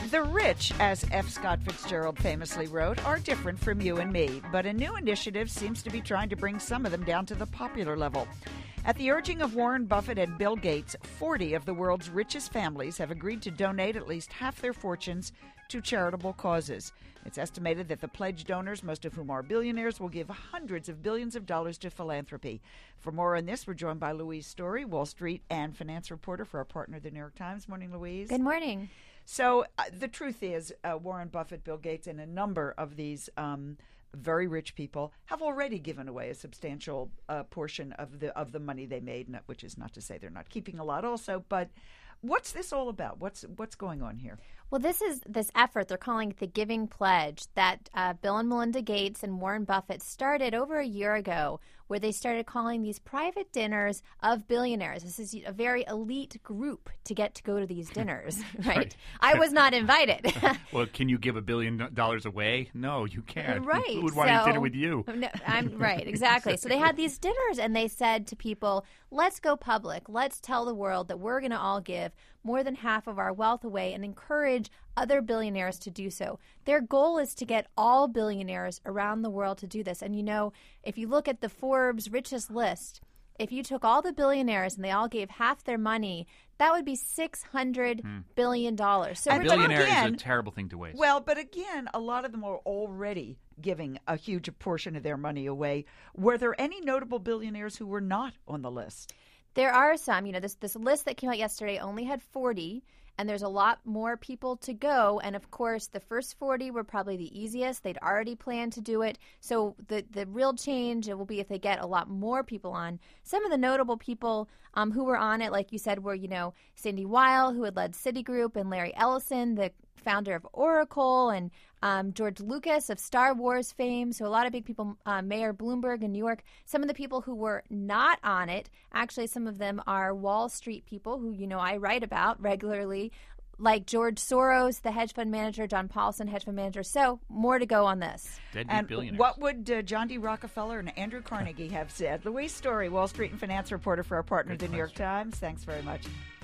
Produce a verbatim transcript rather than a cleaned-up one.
The rich, as F. Scott Fitzgerald famously wrote, are different from you and me, but a new initiative seems to be trying to bring some of them down to the popular level. At the urging of Warren Buffett and Bill Gates, forty of the world's richest families have agreed to donate at least half their fortunes to charitable causes. It's estimated that the pledged donors, most of whom are billionaires, will give hundreds of billions of dollars to philanthropy. For more on this, we're joined by Louise Story, Wall Street and finance reporter for our partner, The New York Times. Morning, Louise. Good morning. So uh, the truth is, uh, Warren Buffett, Bill Gates, and a number of these um, very rich people have already given away a substantial uh, portion of the of the money they made, not, which is not to say they're not keeping a lot also, but what's this all about? What's what's going on here? Well, this is this effort, they're calling it the Giving Pledge, that uh, Bill and Melinda Gates and Warren Buffett started over a year ago, where they started calling these private dinners of billionaires. This is a very elite group to get to go to these dinners, right? Right. I was not invited. Well, can you give a billion dollars away? No, you can't. Right. Who would want to So- eat dinner with you? No, I'm right, exactly. So they had these dinners, and they said to people, let's go public. Let's tell the world that we're going to all give more than half of our wealth away and encourage other billionaires to do so. Their goal is to get all billionaires around the world to do this. And, you know, if you look at the Forbes richest list, if you took all the billionaires and they all gave half their money, that would be six hundred billion dollars. So And we're but talking- Billionaire again- is a terrible thing to waste. Well, but again, a lot of them are already giving a huge portion of their money away. Were there any notable billionaires who were not on the list? There are some. You know, this this list that came out yesterday only had forty, and there's a lot more people to go. And of course, the first forty were probably the easiest. They'd already planned to do it. So the the real change it will be if they get a lot more people on. Some of the notable people um, who were on it, like you said, were, you know, Cindy Weil, who had led Citigroup, and Larry Ellison, the founder of Oracle, and um, George Lucas of Star Wars fame. So a lot of big people, uh, Mayor Bloomberg in New York. Some of the people who were not on it, actually some of them are Wall Street people who, you know, I write about regularly, like George Soros, the hedge fund manager, John Paulson, hedge fund manager. So more to go on this. Deadbeat And billionaires. what would uh, John D. Rockefeller and Andrew Carnegie have said? Louise Story, Wall Street and finance reporter for our partner, Good The New York question. Times. Thanks very much.